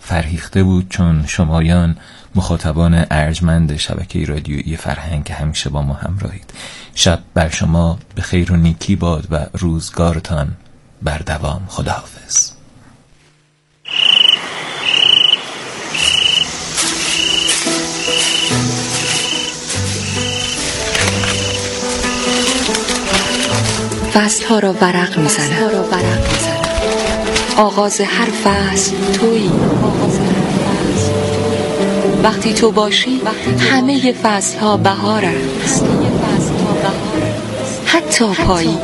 فرهیخته بود، چون شمایان مخاطبان ارجمند شبکه رادیویی فرهنگ همیشه با ما همراهید. شب بر شما به خیر و نیکی باد و روزگارتان بر دوام. خداحافظ. فصل‌ها را ورق می‌زند. آغاز هر فصل تویی. وقتی تو باشی همه فصل‌ها بهار است. حتی پایی.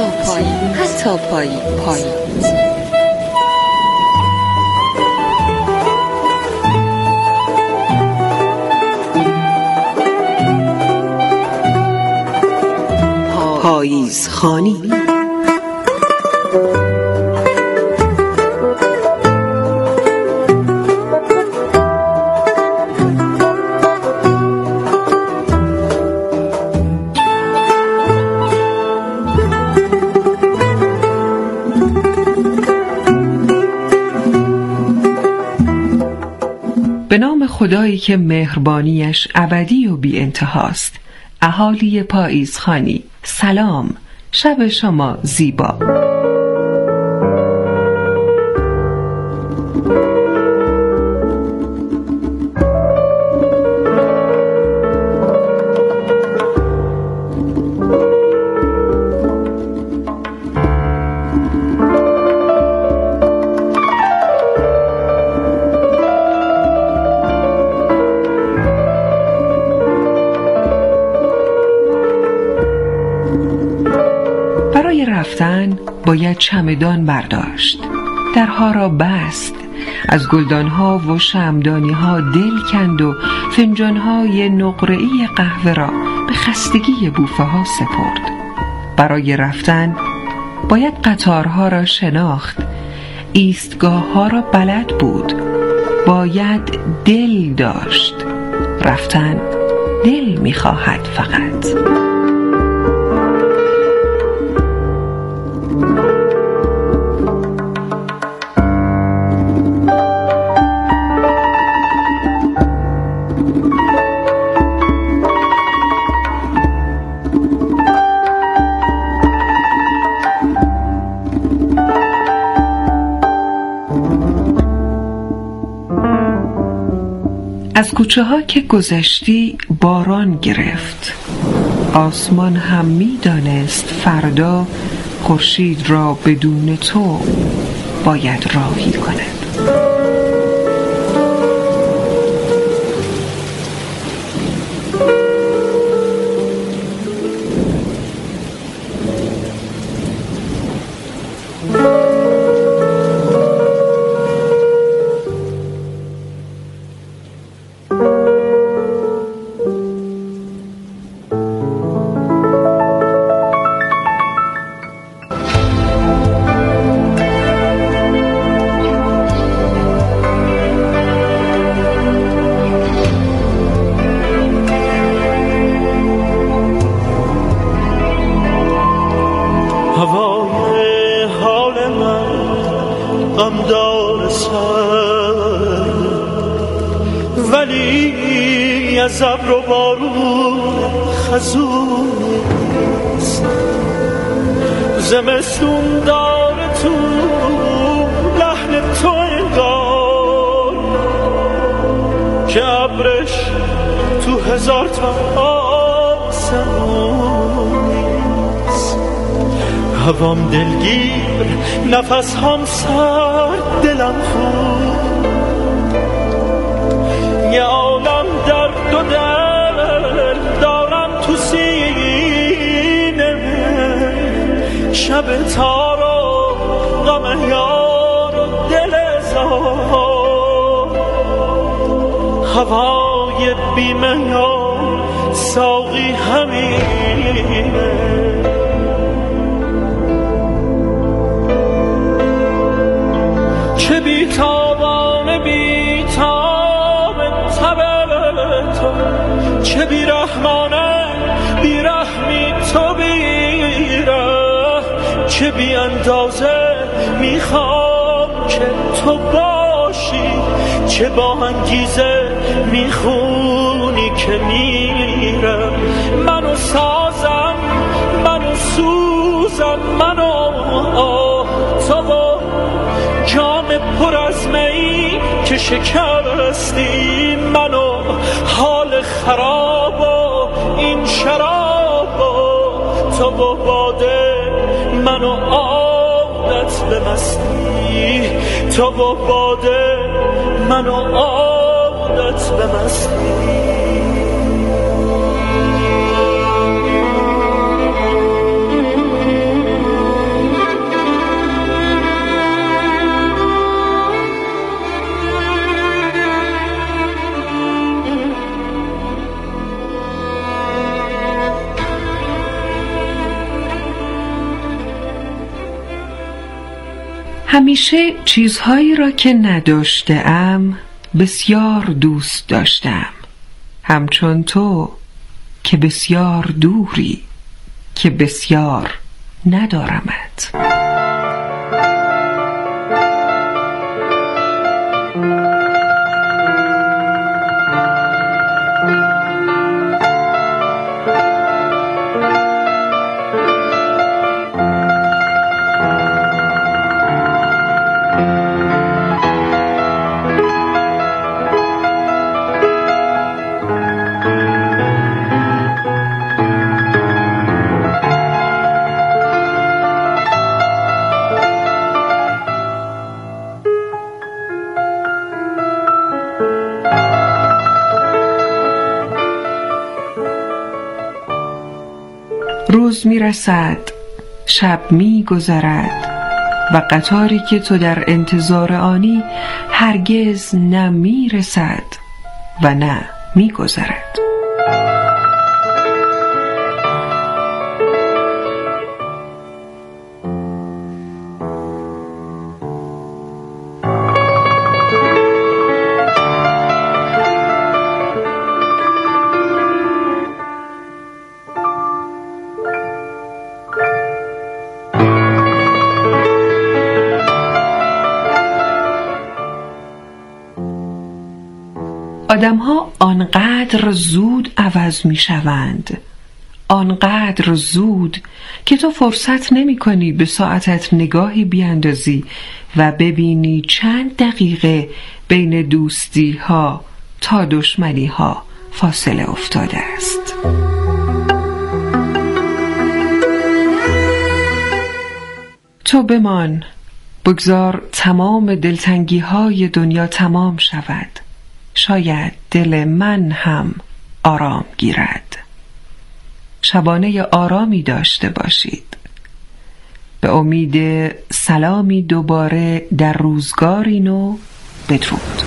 پاییزخوانی. به نام خدایی که مهربانیش ابدی و بی انتهاست. اهالی پاییزخوانی، سلام، شب شما زیبا. برای رفتن باید چمدان برداشت، درها را بست، از گلدانها و شمعدانیها دل کند و فنجانهای نقره‌ای قهوه را به خستگی بوفه ها سپرد. برای رفتن باید قطارها را شناخت، ایستگاه ها را بلد بود، باید دل داشت. رفتن دل می‌خواهد فقط. از کوچه ها که گذشتی باران گرفت، آسمان هم می دانست فردا خورشید را بدون تو باید راهی کند. هوای حال من غمدار سر، ولی از ابر و بارون خزونیست. زمستون داره تو لحن تو انگار که ابرش تو هزار تا آسمونیست. هوام دلگیر، نفس هم سرد، دلم خون، یه عالم درد و دل دارم تو سینه. شب تار و غم یار و دل زار، هوای بیمه یا ساقی همینه. چه بیتابانه بیتاب تب تو، چه بیرحمانه بیرحمی تو بیره، چه بی اندازه میخوام که تو باشی چه با انگیزه میخونی که میرم. منو سازم، منو سوزم، منو تو و جام پر از می که شکستی، منو حال خراب و این شراب و تو و باده، منو عادت به مستی، تو و باده منو عادت به مستی. همیشه چیزهایی را که نداشتم بسیار دوست داشتم، همچون تو که بسیار دوری، که بسیار ندارمت. روز می رسد، شب می گذرد و قطاری که تو در انتظار آنی هرگز نه می رسد و نه می گذرد. آدم‌ها آنقدر زود عوض می‌شوند، آنقدر زود که تو فرصت نمی‌کنی به ساعتت نگاهی بیاندازی و ببینی چند دقیقه بین دوستی‌ها تا دشمنی‌ها فاصله افتاده است. تو بمان، بگذار تمام دلتنگی‌های دنیا تمام شود، شاید دل من هم آرام گیرد. شبانه آرامی داشته باشید. به امید سلامی دوباره در روزگاری نو. بدرود.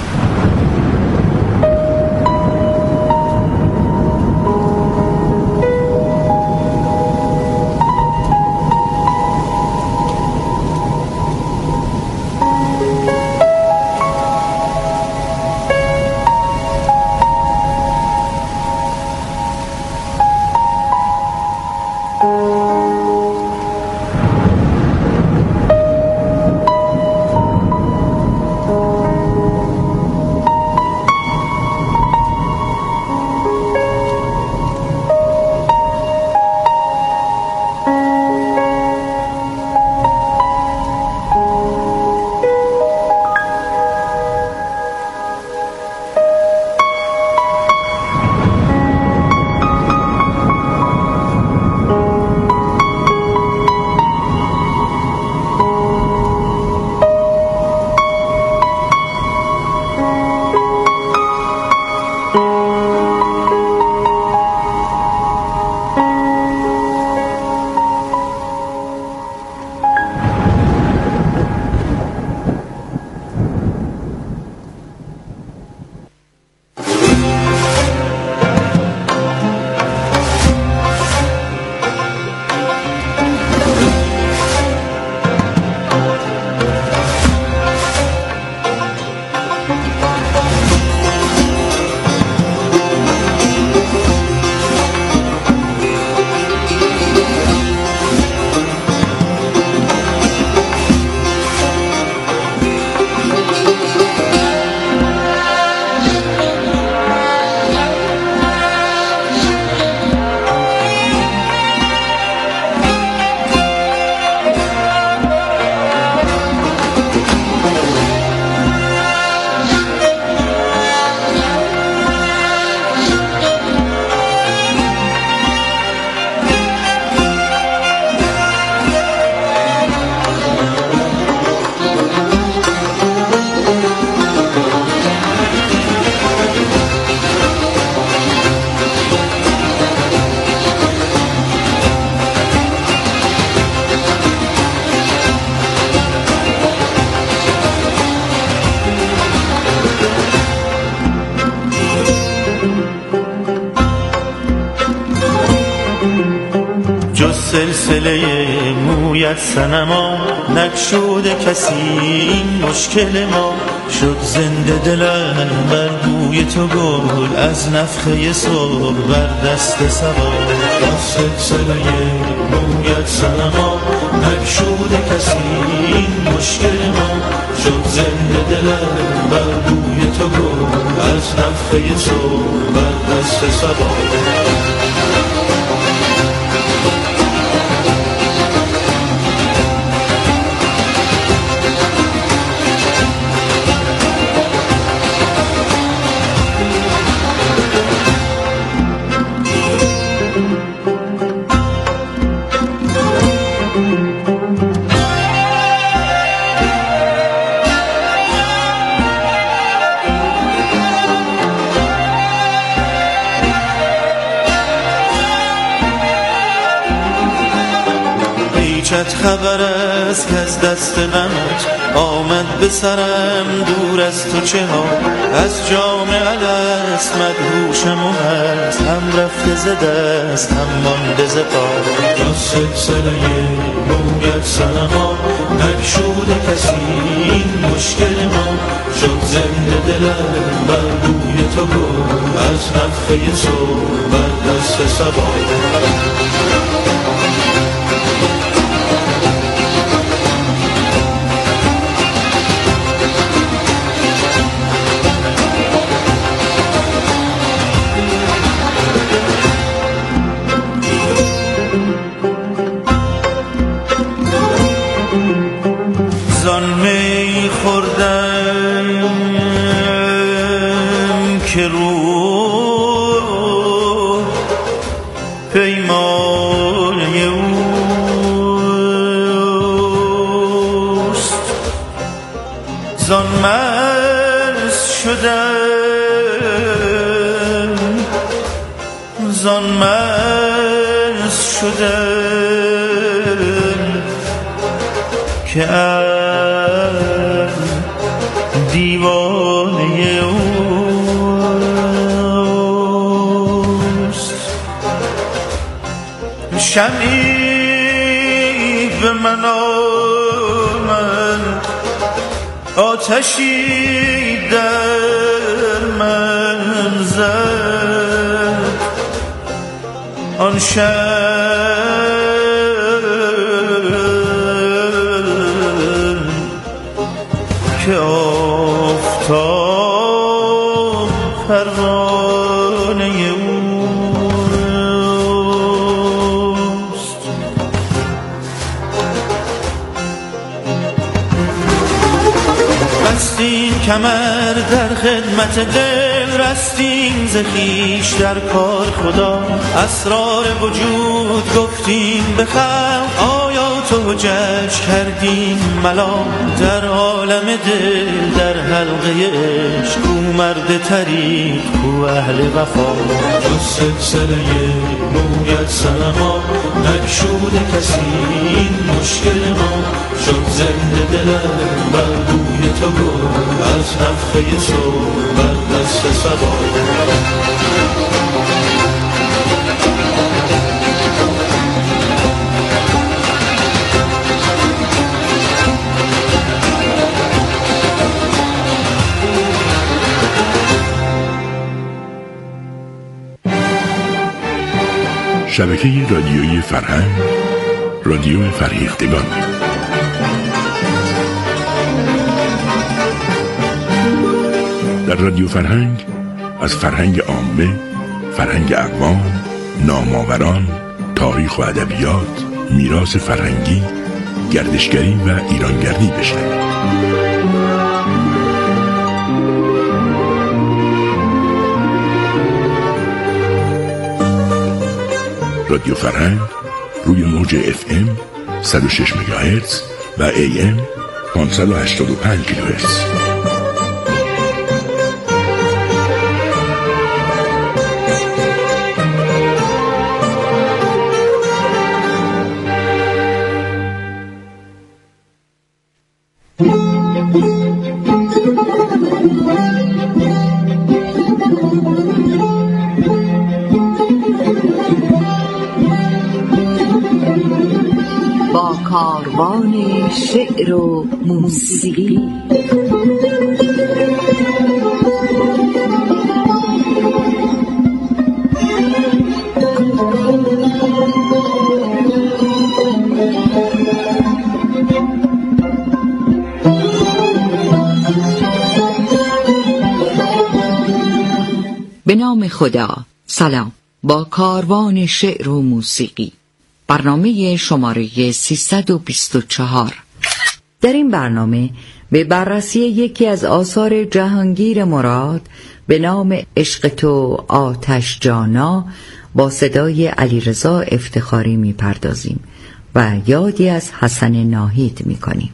سلسله مویت صنما نگشوده کسی این مشکل ما شد زنده دلم بر بوی تو گل از نفخه صبح بر دست سبا سلسله مویت صنما نگشوده کسی این مشکل ما شد زنده دلم بر بوی تو گل از نفخه صبح بر دست سبا خبر است که از دست غمت آمد به سرم دور از تو چه ها از جام الست مدهوشم و هست هم رفته ز دست هم مانده ز پا تا سلسله مویت صنما نگشوده کسی این مشکل ما شد زنده دلم بر بوی تو گل از نفخه صبح بر دست صبا که رو پیمانه اوست زان مست شدم زان مست شدم که دیوانه اوست شمعی به من آمد آتشی در من زد آن که آفتاب پروانه اوست بستیم کمر در خدمت دل رستیم ز خویش در کار خدا اسرار وجود گفتیم به خلق آیات و حجج کردیم ملام در عالم دل در حلقه عشق کو مرد طریق کو اهل وفا جز سلسله مویت صنما نگشوده کسی این مشکل ما شد زنده دلم بر بوی تو گل از نفخه صبح بر دست صبا شبکه رادیویی فرهنگ رادیو فرهیختگان در رادیو فرهنگ از فرهنگ عامه، فرهنگ اقوام، نامآوران، تاریخ و ادبیات، میراث فرهنگی، گردشگری و ایرانگردی بشنوید. رادیو فرهنگ روی موج FM 106 مگاهرتز و AM 585 کیلوهرتز. کاروان شعر و موسیقی. به نام خدا. سلام. با کاروان شعر و موسیقی، برنامه شماره 324. در این برنامه به بررسی یکی از آثار جهانگیر مراد به نام عشق تو آتش جانا با صدای علیرضا افتخاری میپردازیم و یادی از حسن ناهید میکنیم.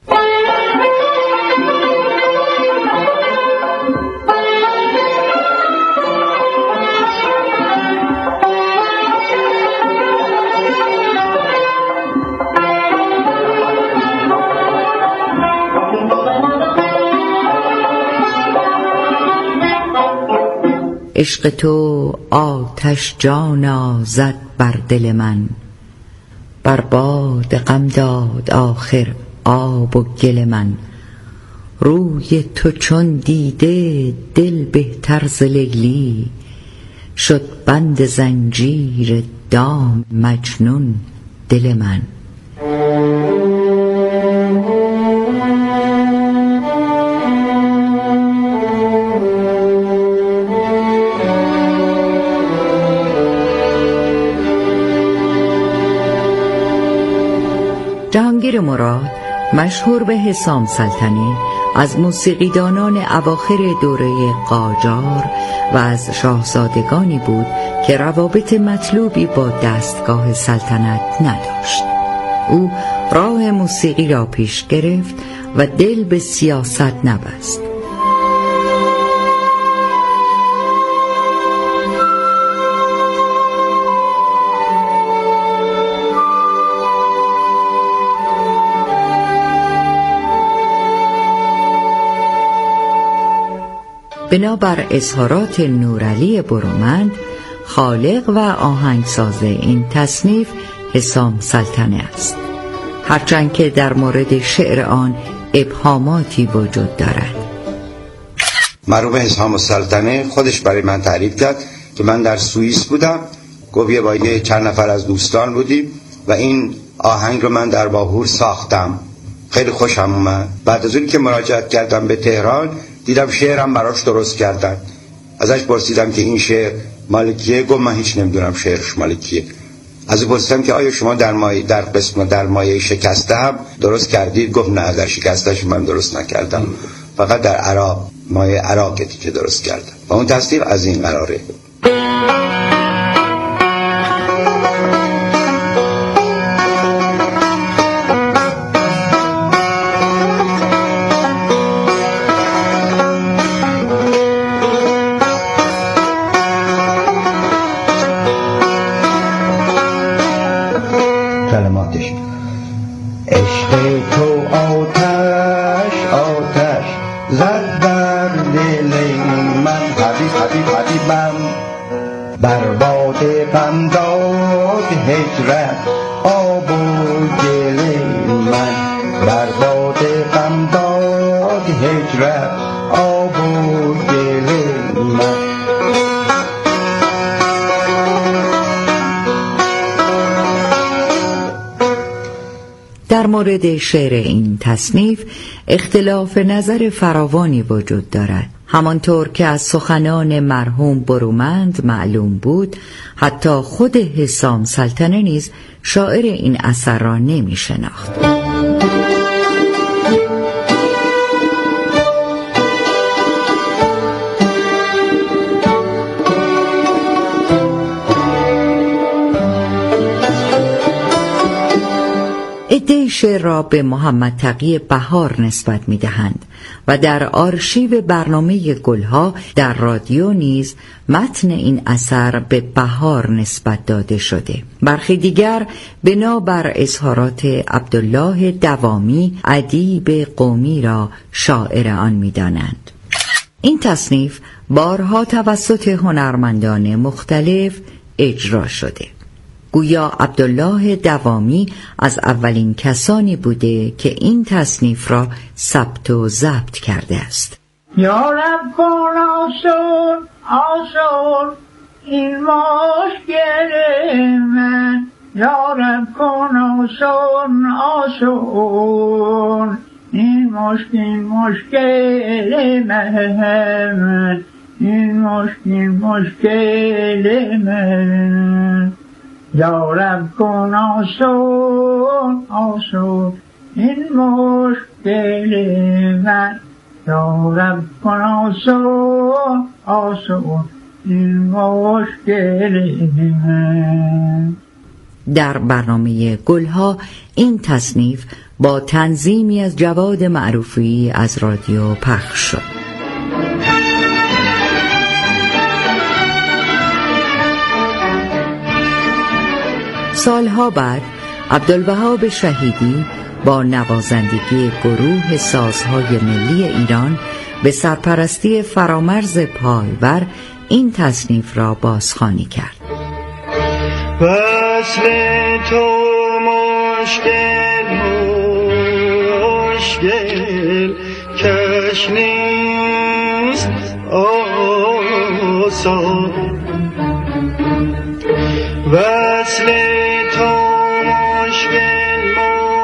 عشق تو آتش جانا زد بر دل من، بر باد غم داد آخر آب و گل من. روی تو چون دیده دل بهتر ز لیلی، شد بند زنجیر دام مجنون دل من. جهانگیر مراد، مشهور به حسام سلطنه، از موسیقیدانان اواخر دوره قاجار و از شاهزادگانی بود که روابط مطلوبی با دستگاه سلطنت نداشت. او راه موسیقی را پیش گرفت و دل به سیاست نبست. بنابر اظهارات نورعلی برومند، خالق و آهنگساز این تصنیف حسام سلطنه است، هرچند که در مورد شعر آن ابهاماتی وجود دارد. مرحوم حسام سلطنه خودش برای من تعریف کرد که من در سوئیس بودم، گفت با یه چند نفر از دوستان بودیم و این آهنگ رو من در باهور ساختم. خیلی خوشم اومد. بعد از اون که مراجعت کردم به تهران، دیدم شعرم براش درست کردن. ازش پرسیدم که این شعر مال کیه؟ گفت من هیچ نمیدونم شعرش مال کیه. از او پرسیدم که آیا شما در قسم در مایه شکسته هم درست کردید؟ گفت نه، در شکستهش من درست نکردم، فقط در عراق، مایه عراقی که درست کردم. و اون تصنیف از این قراره. کلماتش: عشق تو آتش آتش زد بر دل من، حبیبم بر باد غم داد هجرت آب و گل من، بر باد غم داد هجرت آب و گل من. در مورد شعر این تصنیف اختلاف نظر فراوانی وجود دارد. همانطور که از سخنان مرحوم برومند معلوم بود، حتی خود حسام سلطنه نیز شاعر این اثر را نمی شناخت. عده‌ای شعر را به محمد تقی بهار نسبت می‌دهند و در آرشیو برنامه گلها در رادیو نیز متن این اثر به بهار نسبت داده شده. برخی دیگر بنابر اظهارات عبدالله دوامی ادیب قومی را شاعر آن می‌دانند. این تصنیف بارها توسط هنرمندان مختلف اجرا شده. گویا عبدالله دوامی از اولین کسانی بوده که این تصنیف را ثبت و ضبط کرده است. یا رب کن آسون آسون این مشکل من، یا رب کن آسون آسون این مشکل من، این مشکل من. یا رب کن آسون آسون این مشکل من، یا رب کن آسون آسون این مشکل من. در برنامه گلها این تصنیف با تنظیمی از جواد معروفی از رادیو پخش شد. سالها بعد عبدالوهاب شهیدی با نوازندگی گروه سازهای ملی ایران به سرپرستی فرامرز پایور این تصنیف را بازخوانی کرد. وصل تو مشکل کش نیست آسان، وصل تو مشکل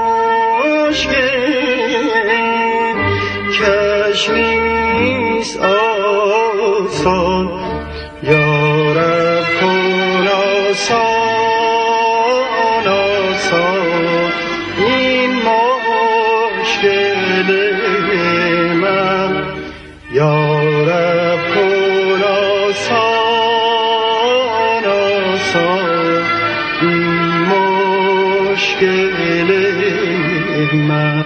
کش نیست آسان. یا رب کن آسان آسان این مشکل من، یا رب کن آسان آسان این مشکل من.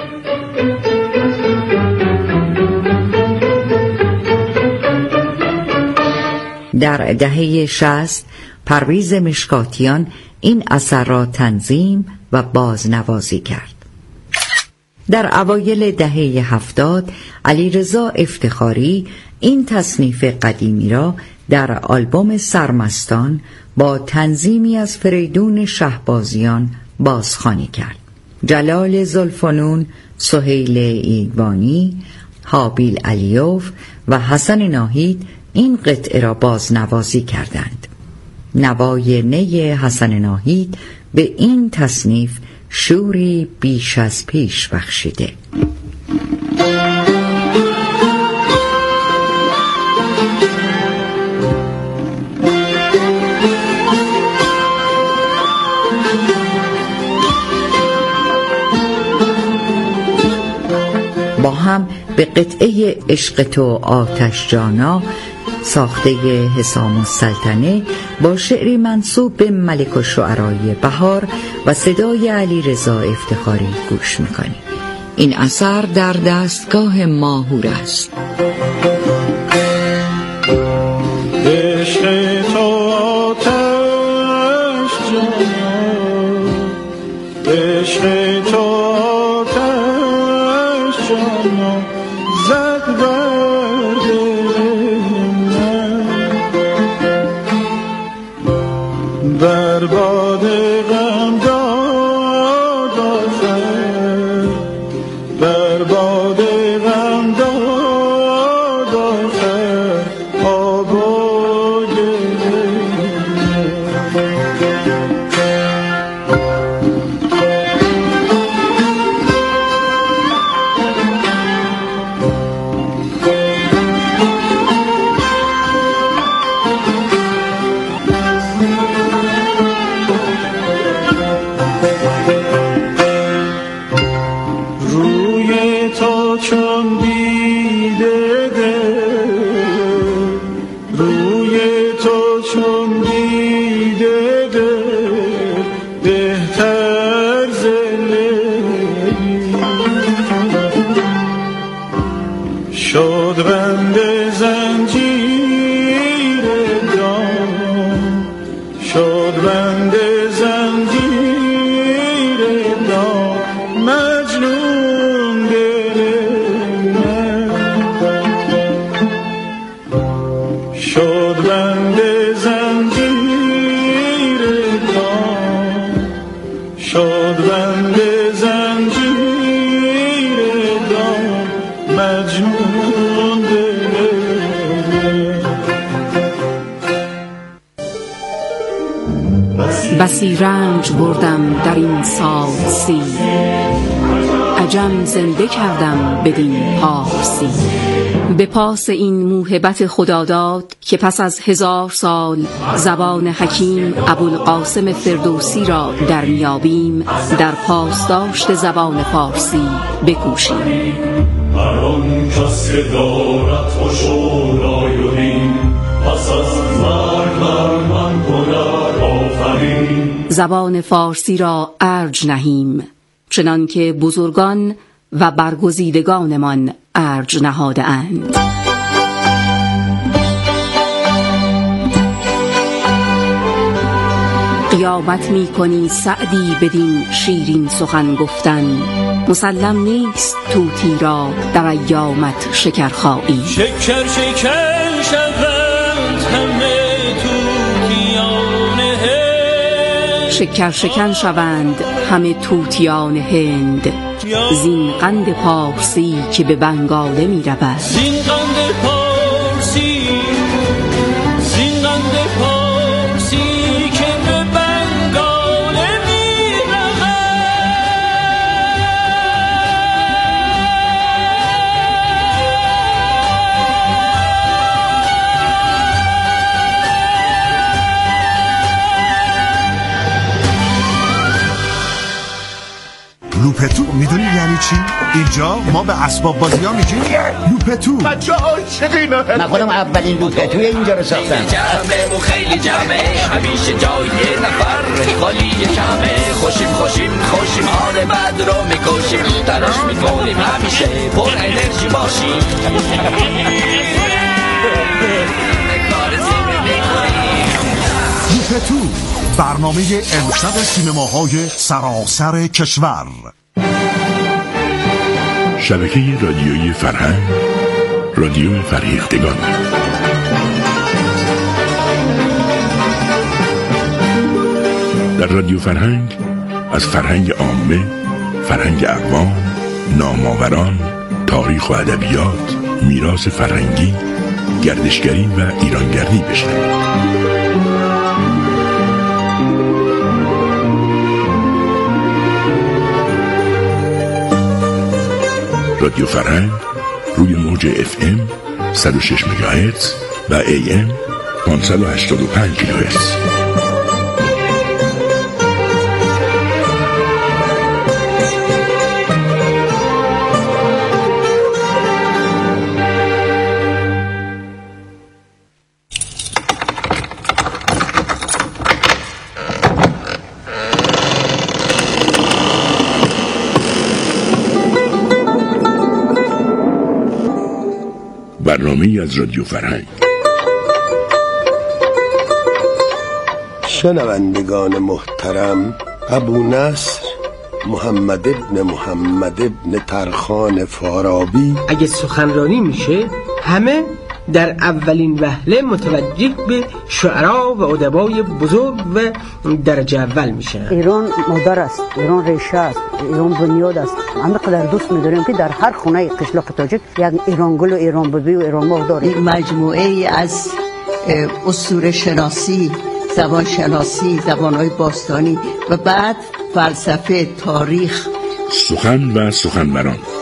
در دهه 60 پرویز مشکاتیان این اثر را تنظیم و بازنوازی کرد. در اوایل دهه 70 علیرضا افتخاری این تصنیف قدیمی را در آلبوم سرمستان با تنظیمی از فریدون شهبازیان بازخوانی کرد. جلال زلفنون، سهیل ایگوانی، حابیل علیوف و حسن ناهید این قطعه را بازنوازی کردند. نوای نی حسن ناهید به این تصنیف شوری بیش از پیش بخشیده. با هم به قطعه عشق تو آتش جانا ساخته حسام السلطنه با شعری منسوب به ملک الشعرای بهار و صدای علیرضا افتخاری گوش می‌کنیم. این اثر در دستگاه ماهور است. عشق تو آتش جانا، عشق تو آتش جانا زد بر دل من، بر باد غم داد آخر، بر باد غم داد آخر آب و گل شد بند زنجیر دام. بسی رنج بردم در این سال 30، عجم زنده کردم بدین پارسی. به پاس این موهبت خداداد که پس از 1000 سال زبان حکیم ابوالقاسم فردوسی را در میابیم، در پاسداشت زبان فارسی بکوشیم. هر آن کس که دارد خوش و رای پس از مرگ بر من کند آفرین. زبان فارسی را ارج نهیم، چنان که بزرگان و برگزیدگانمان ارج نهاده اند. قیامت می کنی سعدی بدین شیرین سخن گفتن، مسلم نیست طوطی را در ایامت شکرخایی. شکر شکر شوند همه طوطیان هند، شکر شکن شوند همه طوطیان هند، زین قند پارسی که به بنگاله می رود. زین قند پارسی، زین قند پارسی که به بنگاله می رود. لوپتو میدونی یعنی چی؟ اینجا ما به اسباب بازی ها میگیم لوپتو. بچه عاشقینه. من خودم اولین لوپتوی اینجا رو ساختم. جمعه و خیلی جمعه، همیشه جای نفر خالی کمه. خوشیم حال بد رو میکشیم، تلاش میکنیم همیشه پر انرژی باشیم. لوپتو، برنامه امشب سینماهای سراسر کشور. شبکه رادیویی فرهنگ، رادیو فرهیختگان. در رادیو فرهنگ از فرهنگ عامه، فرهنگ اقوام، نام‌آوران، تاریخ و ادبیات، میراث فرهنگی، گردشگری و ایرانگردی بشنوید. رادیو فرهنگ روی موج FM 106 مگاهرتز و AM 585 کیلوهرتز. برنامه‌ای از رادیو فرهنگ. شنوندگان محترم، ابو نصر محمد ابن ترخان فارابی اگه سخنرانی میشه همه در اولین وهله متوجه به شعرا و ادبای بزرگ و درجه اول میشن. ایران مادر است، ایران ریشه است، ایران بنیاد است. همینقدر دوست می‌داریم که در هر خونه قشلاق تاجیک یک ایران گل و ایران ببی و ایران ماه داریم. این مجموعه از اسطوره شناسی، زبان شناسی، زبان‌های باستانی و بعد فلسفه، تاریخ، سخن و سخنوران.